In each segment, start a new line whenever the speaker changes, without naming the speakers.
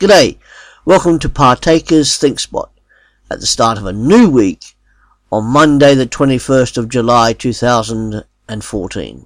G'day, welcome to Partakers Think Spot at the start of a new week on Monday the 21st of July 2014.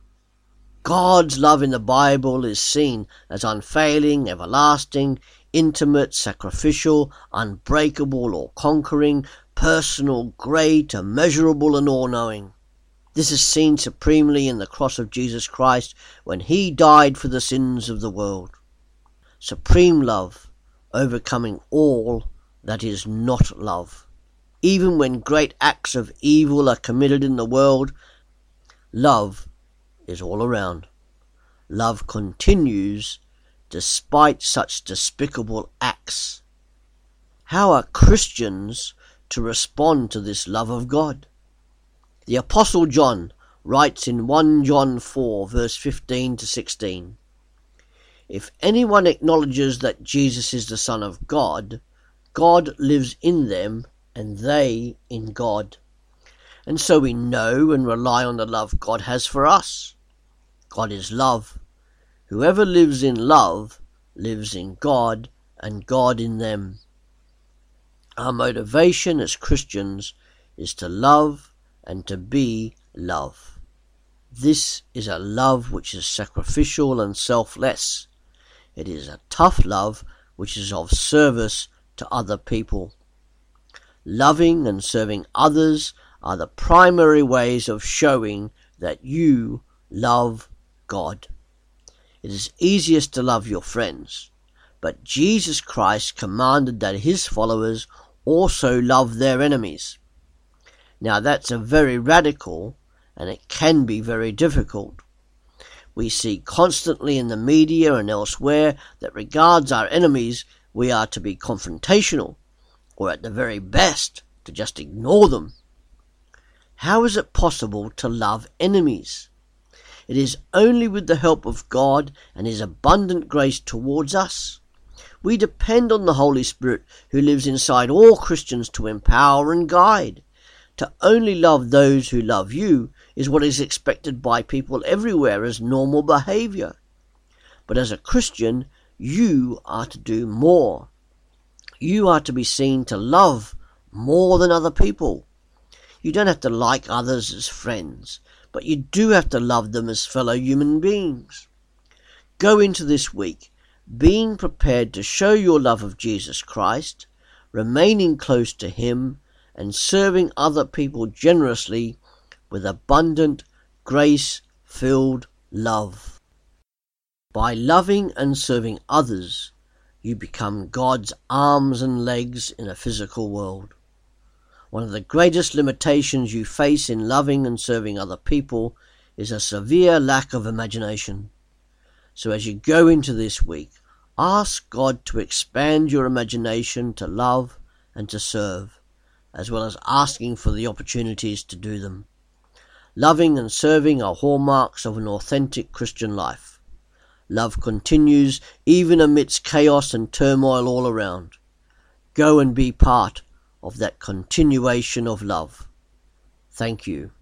God's love in the Bible is seen as unfailing, everlasting, intimate, sacrificial, unbreakable or conquering, personal, great, immeasurable and all-knowing. This is seen supremely in the cross of Jesus Christ when he died for the sins of the world. Supreme love, overcoming all that is not love. Even when great acts of evil are committed in the world, love is all around. Love continues despite such despicable acts. How are Christians to respond to this love of God? The Apostle John writes in 1 John 4 verse 15 to 16, "If anyone acknowledges that Jesus is the Son of God, God lives in them and they in God. And so we know and rely on the love God has for us. God is love. Whoever lives in love lives in God and God in them." Our motivation as Christians is to love and to be love. This is a love which is sacrificial and selfless. It is a tough love which is of service to other people. Loving and serving others are the primary ways of showing that you love God. It is easiest to love your friends, but Jesus Christ commanded that his followers also love their enemies. Now that's a very radical, and it can be very difficult. We see constantly in the media and elsewhere that regards our enemies we are to be confrontational, or at the very best to just ignore them. How is it possible to love enemies? It is only with the help of God and his abundant grace towards us. We depend on the Holy Spirit who lives inside all Christians to empower and guide. To only love those who love you is what is expected by people everywhere as normal behavior. But as a Christian, you are to do more. You are to be seen to love more than other people. You don't have to like others as friends, but you do have to love them as fellow human beings. Go into this week being prepared to show your love of Jesus Christ, remaining close to him, and serving other people generously with abundant, grace-filled love. By loving and serving others, you become God's arms and legs in a physical world. One of the greatest limitations you face in loving and serving other people is a severe lack of imagination. So as you go into this week, ask God to expand your imagination to love and to serve, as well as asking for the opportunities to do them. Loving and serving are hallmarks of an authentic Christian life. Love continues even amidst chaos and turmoil all around. Go and be part of that continuation of love. Thank you.